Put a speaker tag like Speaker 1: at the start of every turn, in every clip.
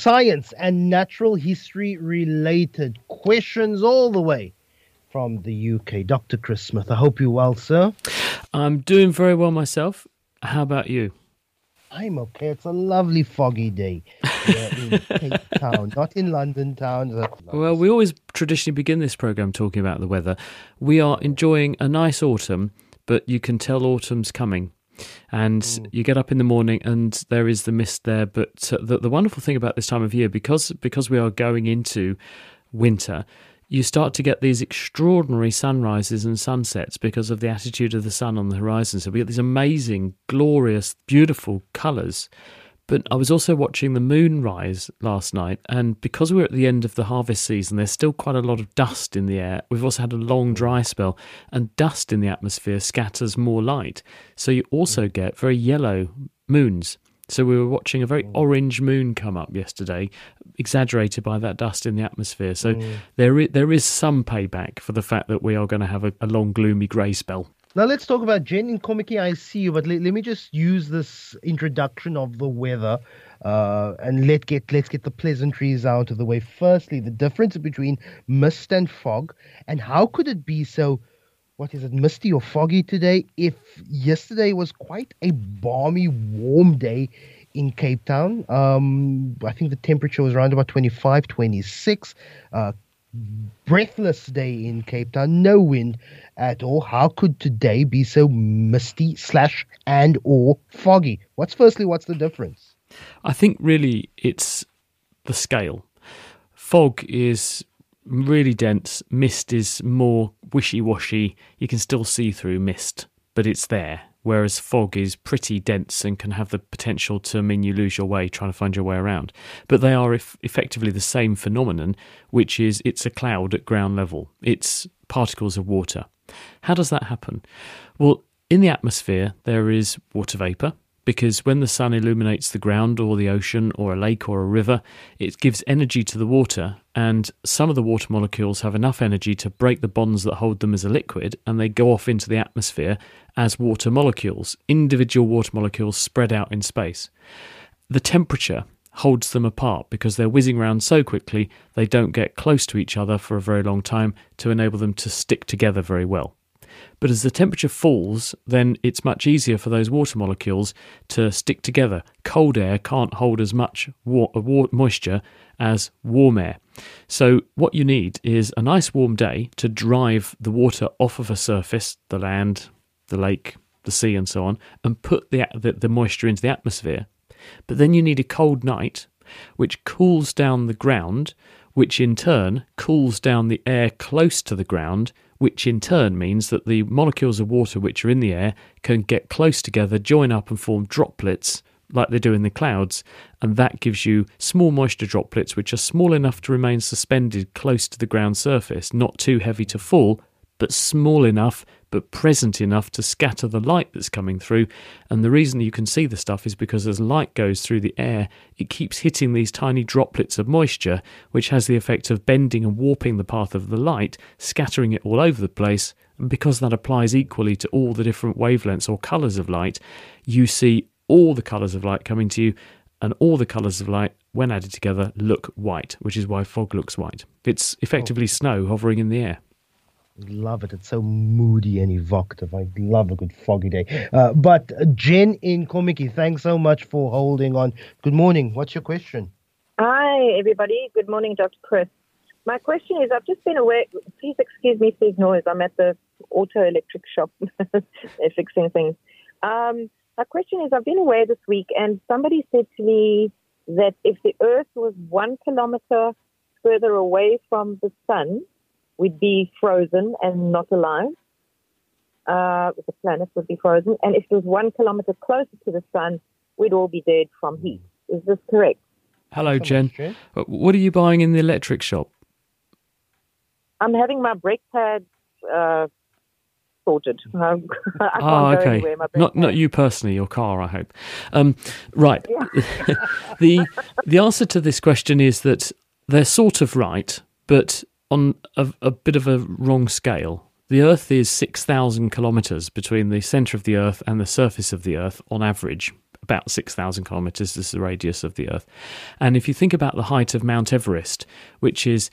Speaker 1: science and natural history related questions all the way from the UK. Dr. Chris Smith, I hope you're well, sir.
Speaker 2: I'm doing very well myself. How about you?
Speaker 1: I'm okay. It's a lovely foggy day here in Cape Town, not in London town.
Speaker 2: Well, we always traditionally begin this programme talking about the weather. We are enjoying a nice autumn, but you can tell autumn's coming. And you get up in the morning and there is the mist there. But the wonderful thing about this time of year, because we are going into winter, you start to get these extraordinary sunrises and sunsets because of the attitude of the sun on the horizon. So we get these amazing, glorious, beautiful colours. But I was also watching the moon rise last night, and because we're at the end of the harvest season, there's still quite a lot of dust in the air. We've also had a long dry spell, and dust in the atmosphere scatters more light. So you also get very yellow moons. So we were watching a very orange moon come up yesterday, exaggerated by that dust in the atmosphere. So there is some payback for the fact that we are going to have a long, gloomy grey spell.
Speaker 1: Now let's talk about Jen in Komiki. I see you, but let me just use this introduction of the weather and let's get the pleasantries out of the way. Firstly, the difference between mist and fog, and how could it be so, what is it, misty or foggy today if yesterday was quite a balmy, warm day in Cape Town? I think the temperature was around about 25, 26. Breathless day in Cape Town, no wind at all. How could today be so misty / and or foggy? What's the difference?
Speaker 2: I think really it's the scale. Fog is really dense, mist is more wishy-washy. You can still see through mist, but it's there. Whereas fog is pretty dense and can have the potential to mean you lose your way trying to find your way around. But they are effectively the same phenomenon, which is it's a cloud at ground level. It's particles of water. How does that happen? Well, in the atmosphere, there is water vapour, because when the sun illuminates the ground or the ocean or a lake or a river, it gives energy to the water, and some of the water molecules have enough energy to break the bonds that hold them as a liquid, and they go off into the atmosphere as water molecules, individual water molecules spread out in space. The temperature holds them apart because they're whizzing around so quickly they don't get close to each other for a very long time to enable them to stick together very well. But as the temperature falls, then it's much easier for those water molecules to stick together. Cold air can't hold as much moisture as warm air. So what you need is a nice warm day to drive the water off of a surface, the land, the lake, the sea and so on, and put the moisture into the atmosphere. But then you need a cold night, which cools down the ground, which in turn cools down the air close to the ground, which in turn means that the molecules of water which are in the air can get close together, join up and form droplets like they do in the clouds, and that gives you small moisture droplets which are small enough to remain suspended close to the ground surface, not too heavy to fall, but small enough but present enough to scatter the light that's coming through. And the reason you can see the stuff is because as light goes through the air, it keeps hitting these tiny droplets of moisture, which has the effect of bending and warping the path of the light, scattering it all over the place. And because that applies equally to all the different wavelengths or colours of light, you see all the colours of light coming to you, and all the colours of light, when added together, look white, which is why fog looks white. It's effectively snow hovering in the air.
Speaker 1: Love it. It's so moody and evocative. I love a good foggy day. But Jen in Komiki, thanks so much for holding on. Good morning. What's your question?
Speaker 3: Hi, everybody. Good morning, Dr. Chris. My question is, I've just been away. Please excuse me if there's noise. I'm at the auto electric shop. They're fixing things. My question is, I've been away this week, and somebody said to me that if the Earth was 1 kilometer further away from the sun, we'd be frozen and not alive. The planet would be frozen. And if it was 1 kilometer closer to the sun, we'd all be dead from heat. Is this correct?
Speaker 2: Hello, Jen. What are you buying in the electric shop?
Speaker 3: I'm having my brake pads sorted. I can't go anywhere. My brake
Speaker 2: Not you personally, your car, I hope. Right. Yeah. The answer to this question is that they're sort of right, but on a bit of a wrong scale. The Earth is 6,000 kilometres between the centre of the Earth and the surface of the Earth on average, about 6,000 kilometres is the radius of the Earth. And if you think about the height of Mount Everest, which is,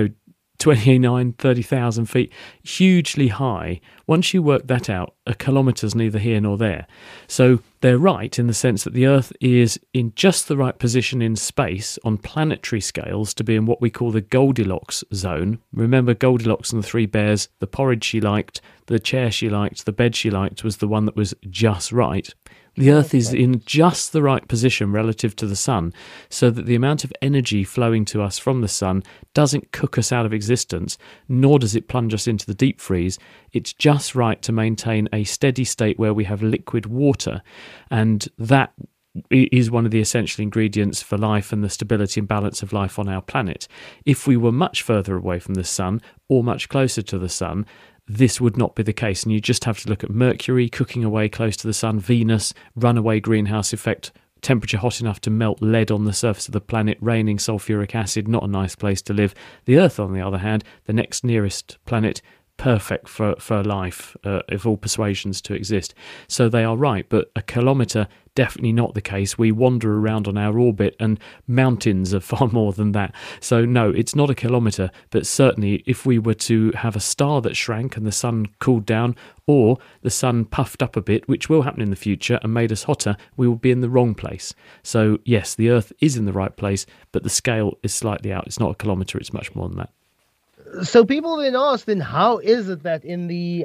Speaker 2: 29, 30,000 feet, hugely high. Once you work that out, a kilometre's neither here nor there. So they're right in the sense that the Earth is in just the right position in space on planetary scales to be in what we call the Goldilocks zone. Remember Goldilocks and the Three Bears, the porridge she liked, the chair she liked, the bed she liked was the one that was just right. The Earth is in just the right position relative to the Sun, so that the amount of energy flowing to us from the Sun doesn't cook us out of existence, nor does it plunge us into the deep freeze. It's just right to maintain a steady state where we have liquid water, and that is one of the essential ingredients for life and the stability and balance of life on our planet. If we were much further away from the Sun or much closer to the Sun, this would not be the case, and you just have to look at Mercury cooking away close to the Sun, Venus, runaway greenhouse effect, temperature hot enough to melt lead on the surface of the planet, raining sulfuric acid, not a nice place to live. The Earth, on the other hand, the next nearest planet, perfect for life, of all persuasions to exist. So they are right, but a kilometre, definitely not the case. We wander around on our orbit, and mountains are far more than that. So no, it's not a kilometre, but certainly if we were to have a star that shrank and the Sun cooled down, or the Sun puffed up a bit, which will happen in the future, and made us hotter, we will be in the wrong place. So yes, the Earth is in the right place, but the scale is slightly out. It's not a kilometre, it's much more than that.
Speaker 1: So people then ask, then how is it that in the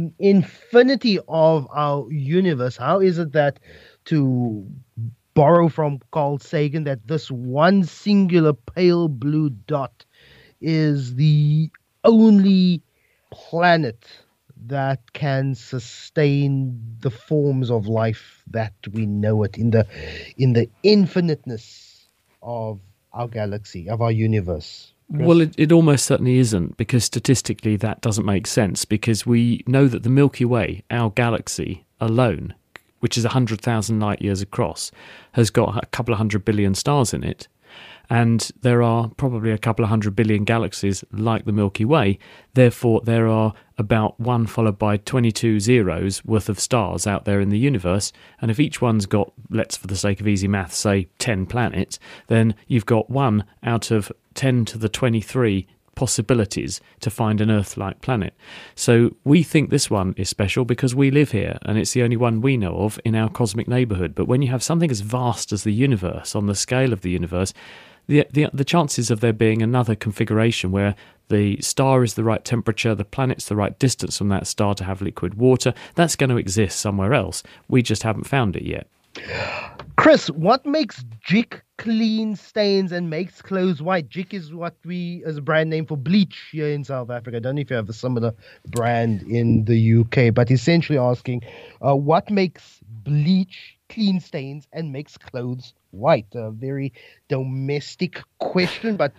Speaker 1: infinity of our universe, how is it that, to borrow from Carl Sagan, that this one singular pale blue dot is the only planet that can sustain the forms of life that we know it in the infiniteness of our galaxy, of our universe? Chris?
Speaker 2: Well, it almost certainly isn't, because statistically that doesn't make sense, because we know that the Milky Way, our galaxy alone, which is 100,000 light years across, has got a couple of 100 billion stars in it. And there are probably a couple of 100 billion galaxies like the Milky Way. Therefore, there are about 1 followed by 22 zeros worth of stars out there in the universe. And if each one's got, let's for the sake of easy math, say 10 planets, then you've got 1 out of 10 to the 23 possibilities to find an Earth-like planet. So we think this one is special because we live here, and it's the only one we know of in our cosmic neighbourhood. But when you have something as vast as the universe, on the scale of the universe, the chances of there being another configuration where the star is the right temperature, the planet's the right distance from that star to have liquid water, that's going to exist somewhere else. We just haven't found it yet.
Speaker 1: Chris, what makes Jik clean stains and makes clothes white? Jik is what we, as a brand name for bleach here in South Africa. I don't know if you have a similar brand in the UK, but essentially asking what makes bleach clean stains and makes clothes white? A very domestic question, but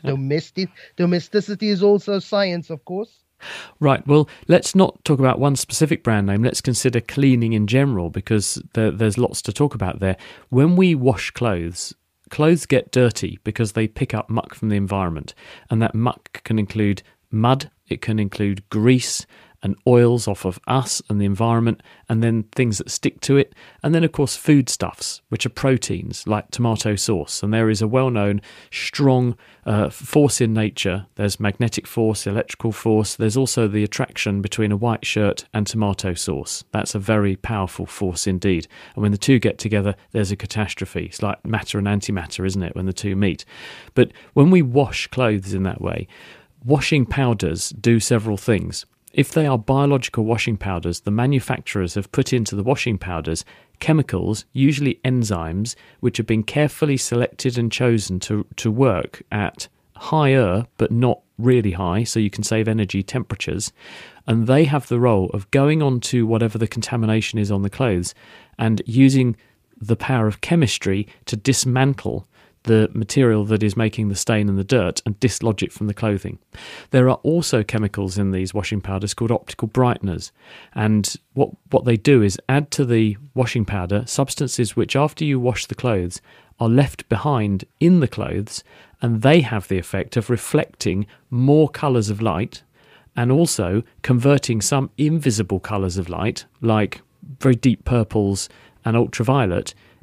Speaker 1: domesticity is also science, of course.
Speaker 2: Right, well, let's not talk about one specific brand name. Let's consider cleaning in general, because there's lots to talk about there. When we wash clothes get dirty because they pick up muck from the environment, and that muck can include mud, it can include grease and oils off of us and the environment, and then things that stick to it, and then of course foodstuffs, which are proteins like tomato sauce. And there is a well-known strong force in nature. There's magnetic force, electrical force. There's also the attraction between a white shirt and tomato sauce. That's a very powerful force indeed. And when the two get together, there's a catastrophe. It's like matter and antimatter, isn't it, when the two meet? But when we wash clothes in that way, washing powders do several things. If they are biological washing powders, the manufacturers have put into the washing powders chemicals, usually enzymes, which have been carefully selected and chosen to work at higher, but not really high, so you can save energy, temperatures. And they have the role of going on to whatever the contamination is on the clothes and using the power of chemistry to dismantle the material that is making the stain and the dirt and dislodge it from the clothing. There are also chemicals in these washing powders called optical brighteners, and what they do is add to the washing powder substances which, after you wash the clothes, are left behind in the clothes, and they have the effect of reflecting more colours of light and also converting some invisible colours of light, like very deep purples and ultraviolet,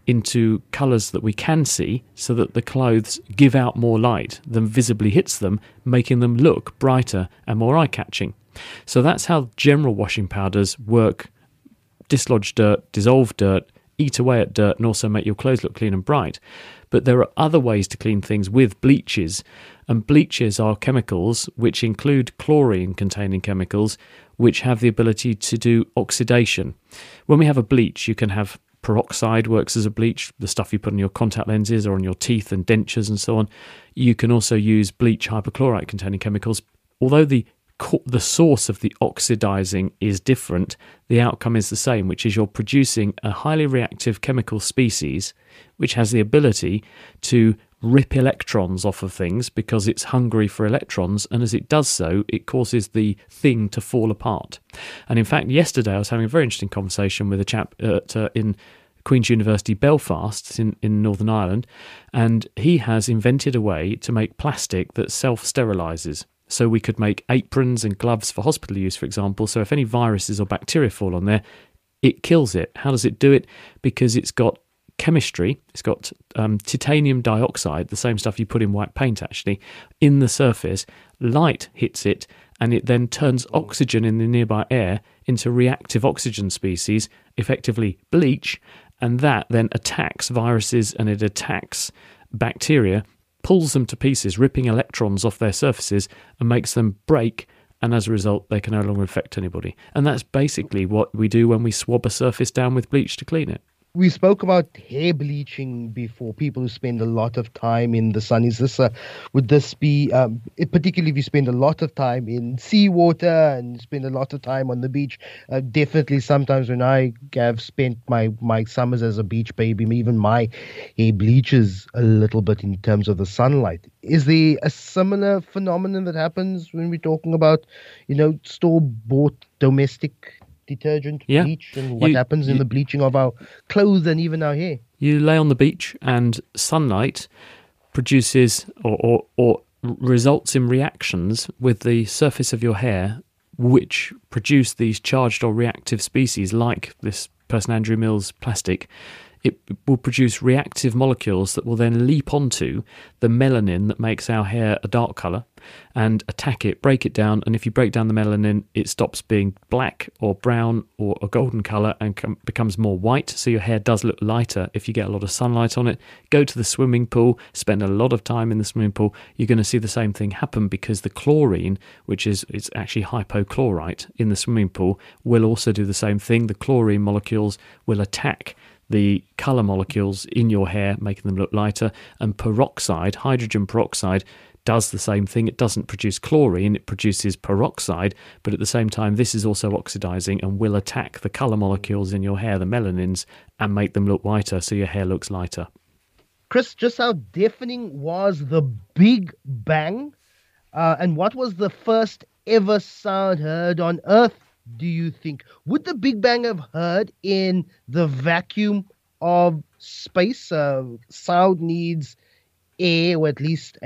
Speaker 2: into colours that we can see so that the clothes give out more light than visibly hits them, making them look brighter and more eye-catching. So that's how general washing powders work: dislodge dirt, dissolve dirt, eat away at dirt, and also make your clothes look clean and bright. But there are other ways to clean things with bleaches, and bleaches are chemicals which include chlorine-containing chemicals which have the ability to do oxidation. When we have a bleach, you can have peroxide, works as a bleach, the stuff you put on your contact lenses or on your teeth and dentures and so on. You can also use bleach hypochlorite-containing chemicals. Although the source of the oxidizing is different, the outcome is the same, which is you're producing a highly reactive chemical species which has the ability to rip electrons off of things because it's hungry for electrons, and as it does so, it causes the thing to fall apart. And in fact, yesterday I was having a very interesting conversation with a chap in Queen's University Belfast in Northern Ireland, and he has invented a way to make plastic that self-sterilises. So we could make aprons and gloves for hospital use, for example. So if any viruses or bacteria fall on there, it kills it. How does it do it? Because it's got chemistry. It's got titanium dioxide, the same stuff you put in white paint actually, in the surface. Light hits it, and it then turns oxygen in the nearby air into reactive oxygen species, effectively bleach, and that then attacks viruses and it attacks bacteria, pulls them to pieces, ripping electrons off their surfaces and makes them break, and as a result they can no longer infect anybody. And that's basically what we do when we swab a surface down with bleach to clean it.
Speaker 1: We spoke about hair bleaching before, people who spend a lot of time in the sun. Would this be, particularly if you spend a lot of time in seawater and spend a lot of time on the beach? Definitely sometimes when I have spent my summers as a beach baby, even my hair bleaches a little bit in terms of the sunlight. Is there a similar phenomenon that happens when we're talking about, store-bought domestic detergent, bleach, and what happens in the bleaching of our clothes and even our hair?
Speaker 2: You lay on the beach and sunlight produces or results in reactions with the surface of your hair which produce these charged or reactive species like this person Andrew Mills plastic. It will produce reactive molecules that will then leap onto the melanin that makes our hair a dark colour and attack it, break it down, and if you break down the melanin, it stops being black or brown or a golden colour and becomes more white, so your hair does look lighter if you get a lot of sunlight on it. Go to the swimming pool, spend a lot of time in the swimming pool, you're going to see the same thing happen because the chlorine, which is it's actually hypochlorite in the swimming pool, will also do the same thing. The chlorine molecules will attack the colour molecules in your hair, making them look lighter, and peroxide, hydrogen peroxide, does the same thing. It doesn't produce chlorine, it produces peroxide, but at the same time this is also oxidizing and will attack the colour molecules in your hair, the melanins, and make them look whiter so your hair looks lighter.
Speaker 1: Chris, just how deafening was the Big Bang? And what was the first ever sound heard on Earth, do you think? Would the Big Bang have heard in the vacuum of space? Sound needs air, or at least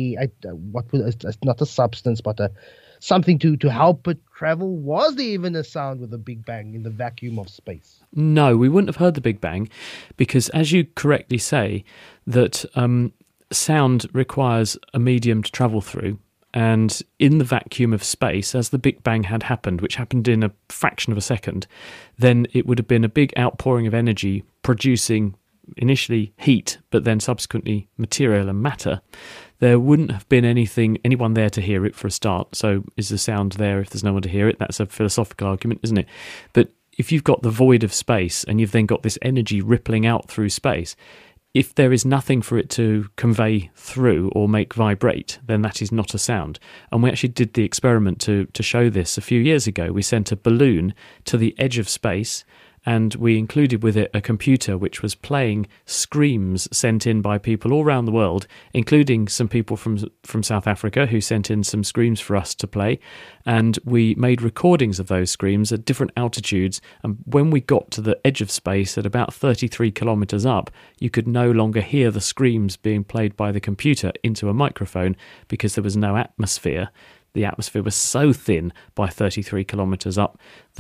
Speaker 1: not a substance, but something to help it travel. Was there even a sound with a Big Bang in the vacuum of space?
Speaker 2: No, we wouldn't have heard the Big Bang because, as you correctly say, that sound requires a medium to travel through. And in the vacuum of space, as the Big Bang had happened, which happened in a fraction of a second, then it would have been a big outpouring of energy producing initially heat, but then subsequently material and matter. There wouldn't have been anyone there to hear it for a start. So is the sound there if there's no one to hear it? That's a philosophical argument, isn't it? But if you've got the void of space and you've then got this energy rippling out through space, if there is nothing for it to convey through or make vibrate, then that is not a sound. And we actually did the experiment to show this a few years ago. We sent a balloon to the edge of space and we included with it a computer which was playing screams sent in by people all around the world, including some people from South Africa who sent in some screams for us to play. And we made recordings of those screams at different altitudes. And when we got to the edge of space at about 33 kilometres up, you could no longer hear the screams being played by the computer into a microphone because there was no atmosphere. The atmosphere was so thin by 33 kilometres up that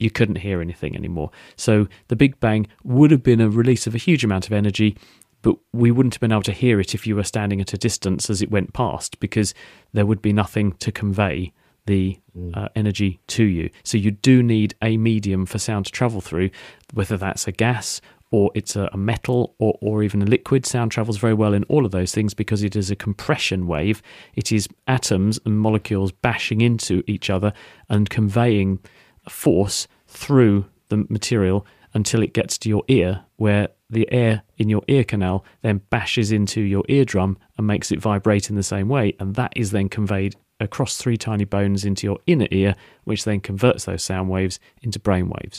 Speaker 2: you couldn't hear anything anymore. So the Big Bang would have been a release of a huge amount of energy, but we wouldn't have been able to hear it if you were standing at a distance as it went past, because there would be nothing to convey the energy to you. So you do need a medium for sound to travel through, whether that's a gas or it's a metal or even a liquid. Sound travels very well in all of those things because it is a compression wave. It is atoms and molecules bashing into each other and conveying a force through the material until it gets to your ear, where the air in your ear canal then bashes into your eardrum and makes it vibrate in the same way, and that is then conveyed across 3 tiny bones into your inner ear, which then converts those sound waves into brain waves.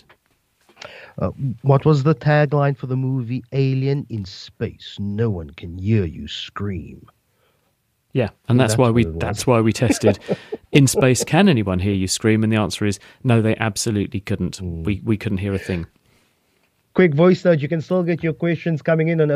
Speaker 1: What was the tagline for the movie Alien? In space, no one can hear you scream.
Speaker 2: Yeah, and that's why we tested. In space, can anyone hear you scream? And the answer is no, they absolutely couldn't. We couldn't hear a thing.
Speaker 1: Quick voice note, you can still get your questions coming in on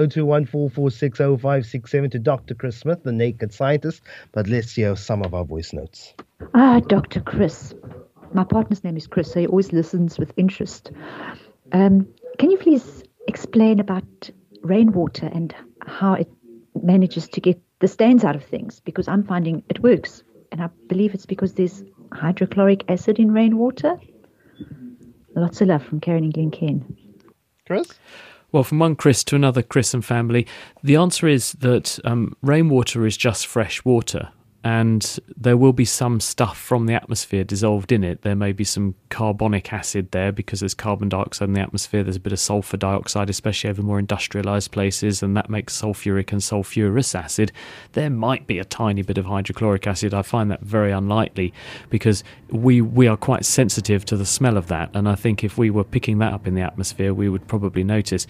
Speaker 1: 0214460567 to Dr. Chris Smith, the Naked Scientist. But let's hear some of our voice notes.
Speaker 4: Dr. Chris. My partner's name is Chris, so he always listens with interest. Can you please explain about rainwater and how it manages to get the stains out of things? Because I'm finding it works, and I believe it's because there's hydrochloric acid in rainwater. Lots of love from Karen and Glencairn.
Speaker 1: Chris?
Speaker 2: Well, from one Chris to another Chris and family, the answer is that rainwater is just fresh water, and there will be some stuff from the atmosphere dissolved in it. There may be some carbonic acid there because there's carbon dioxide in the atmosphere. There's a bit of sulfur dioxide, especially over more industrialized places, and that makes sulfuric and sulfurous acid. There might be a tiny bit of hydrochloric acid. I find that very unlikely because we are quite sensitive to the smell of that, and I think if we were picking that up in the atmosphere, we would probably notice.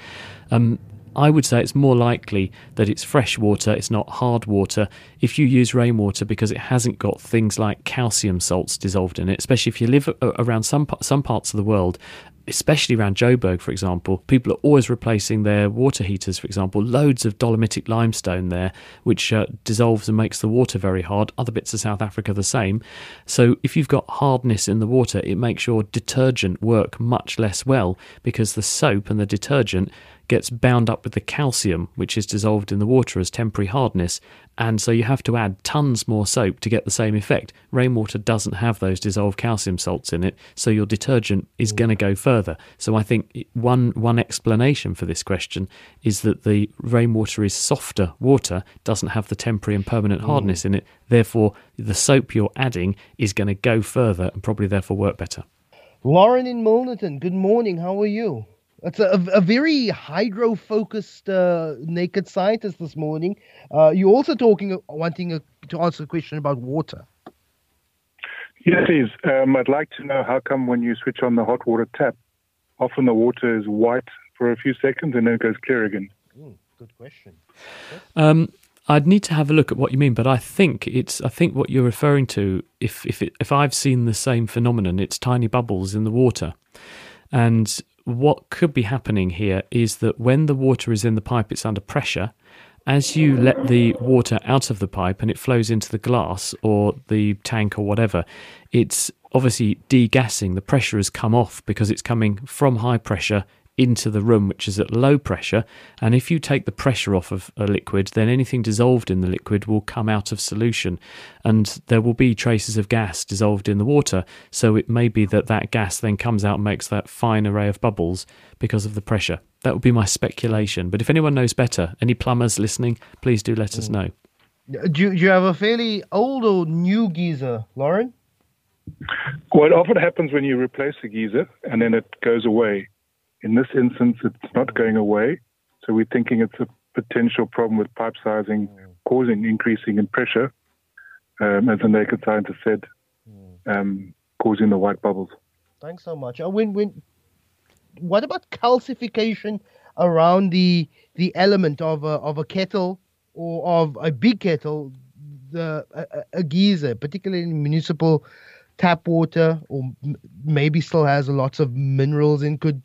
Speaker 2: I would say it's more likely that it's fresh water, it's not hard water. If you use rainwater because it hasn't got things like calcium salts dissolved in it, especially if you live around some parts of the world, especially around Joburg, for example, people are always replacing their water heaters, for example. Loads of dolomitic limestone there, which dissolves and makes the water very hard. Other bits of South Africa the same. So if you've got hardness in the water, it makes your detergent work much less well because the soap and the detergent gets bound up with the calcium, which is dissolved in the water as temporary hardness, and so you have to add tons more soap to get the same effect. Rainwater doesn't have those dissolved calcium salts in it, so your detergent is going to go further. So I think one explanation for this question is that the rainwater is softer water, doesn't have the temporary and permanent hardness in it, therefore the soap you're adding is going to go further and probably therefore work better.
Speaker 1: Lauren in Milnerton, good morning, how are you? It's a very hydro-focused Naked Scientist this morning. You're also wanting to answer a question about water.
Speaker 5: Yes, please. I'd like to know how come when you switch on the hot water tap, often the water is white for a few seconds and then it goes clear again.
Speaker 1: Good question.
Speaker 2: I'd need to have a look at what you mean, but I think what you're referring to, if I've seen the same phenomenon, it's tiny bubbles in the water. And what could be happening here is that when the water is in the pipe, it's under pressure. As you let the water out of the pipe and it flows into the glass or the tank or whatever, it's obviously degassing. The pressure has come off because it's coming from high pressure into the room, which is at low pressure. And if you take the pressure off of a liquid, then anything dissolved in the liquid will come out of solution, and there will be traces of gas dissolved in the water. So it may be that gas then comes out and makes that fine array of bubbles because of the pressure. That would be my speculation. But if anyone knows better, any plumbers listening, please do let us know.
Speaker 1: Do you have a fairly old or new geyser, Lauren?
Speaker 5: Well, it often happens when you replace a geyser and then it goes away. In this instance, it's not going away, so we're thinking it's a potential problem with pipe sizing increasing in pressure, as the Naked Scientist said, causing the white bubbles.
Speaker 1: Thanks so much. What about calcification around the element of a kettle or of a big kettle, a geyser, particularly in municipal tap water, or maybe still has lots of minerals in? Could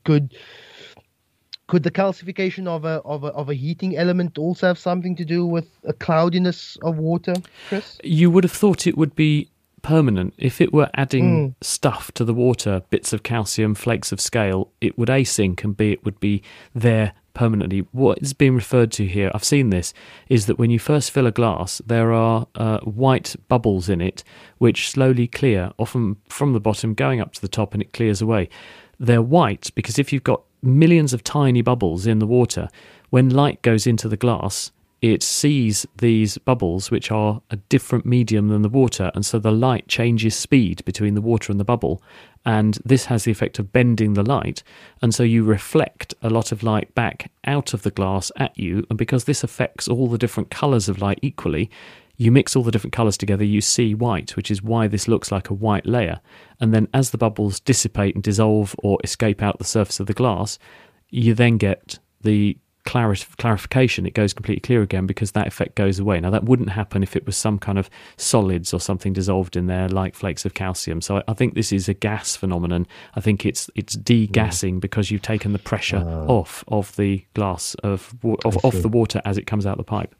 Speaker 1: the calcification of a heating element also have something to do with a cloudiness of water, Chris?
Speaker 2: You would have thought it would be permanent. If it were adding stuff to the water, bits of calcium, flakes of scale, it would A, sink, and B, it would be there permanently. What is being referred to here, I've seen this, is that when you first fill a glass, there are white bubbles in it which slowly clear, often from the bottom going up to the top, and it clears away. They're white because if you've got millions of tiny bubbles in the water, when light goes into the glass, it sees these bubbles, which are a different medium than the water, and so the light changes speed between the water and the bubble, and this has the effect of bending the light, and so you reflect a lot of light back out of the glass at you, and because this affects all the different colours of light equally, you mix all the different colours together, you see white, which is why this looks like a white layer, and then as the bubbles dissipate and dissolve or escape out the surface of the glass, you then get the clarification. It goes completely clear again because that effect goes away. Now that wouldn't happen if it was some kind of solids or something dissolved in there like flakes of calcium. So I think this is a gas phenomenon. I think it's degassing because you've taken the pressure off of the glass of the water as it comes out the pipe.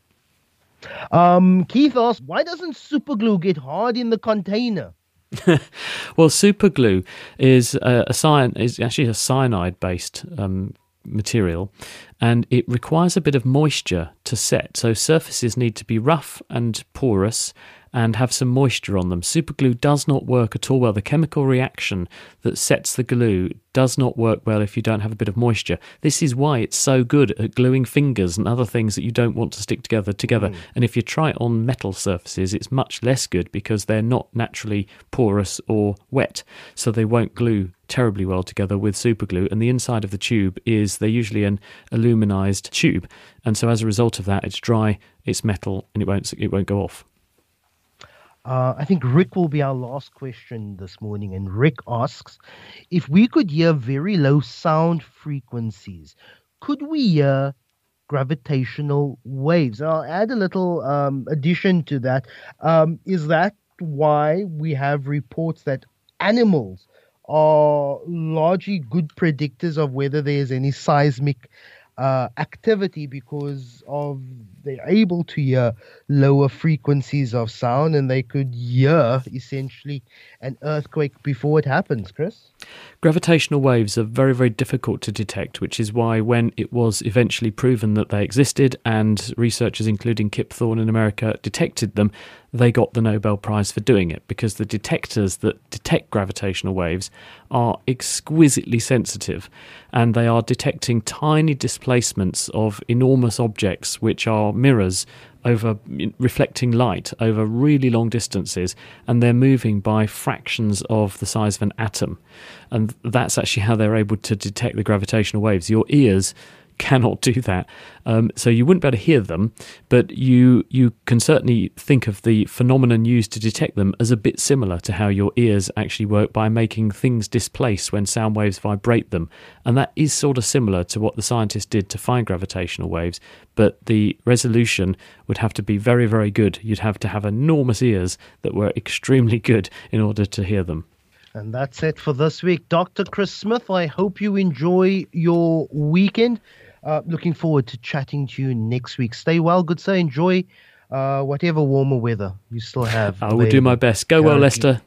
Speaker 1: Keith asks, why doesn't super glue get hard in the container?
Speaker 2: Well, super glue is actually a cyanide based material, and it requires a bit of moisture to set. So surfaces need to be rough and porous and have some moisture on them. Super glue does not work at all well. The chemical reaction that sets the glue does not work well if you don't have a bit of moisture. This is why it's so good at gluing fingers and other things that you don't want to stick together. And if you try it on metal surfaces, it's much less good because they're not naturally porous or wet, so they won't glue terribly well together with super glue. And the inside of the tube they're usually an aluminized tube, and so as a result of that, it's dry, it's metal, and it won't go off.
Speaker 1: I think Rick will be our last question this morning, and Rick asks, if we could hear very low sound frequencies, could we hear gravitational waves? I'll add a little addition to that. Is that why we have reports that animals are largely good predictors of whether there's any seismic activity, because they're able to hear lower frequencies of sound, and they could hear essentially an earthquake before it happens, Chris?
Speaker 2: Gravitational waves are very, very difficult to detect, which is why when it was eventually proven that they existed and researchers including Kip Thorne in America detected them, they got the Nobel Prize for doing it, because the detectors that detect gravitational waves are exquisitely sensitive, and they are detecting tiny displacements of enormous objects which are mirrors over reflecting light over really long distances, and they're moving by fractions of the size of an atom, and that's actually how they're able to detect the gravitational waves. Your ears cannot do that, so you wouldn't be able to hear them, but you can certainly think of the phenomenon used to detect them as a bit similar to how your ears actually work by making things displace when sound waves vibrate them, and that is sort of similar to what the scientists did to find gravitational waves, but the resolution would have to be very, very good. You'd have to have enormous ears that were extremely good in order to hear them.
Speaker 1: And that's it for this week. Dr. Chris Smith, I hope you enjoy your weekend. Looking forward to chatting to you next week. Stay well, good sir. Enjoy whatever warmer weather you still have.
Speaker 2: I will do my best. Go well, Leicester.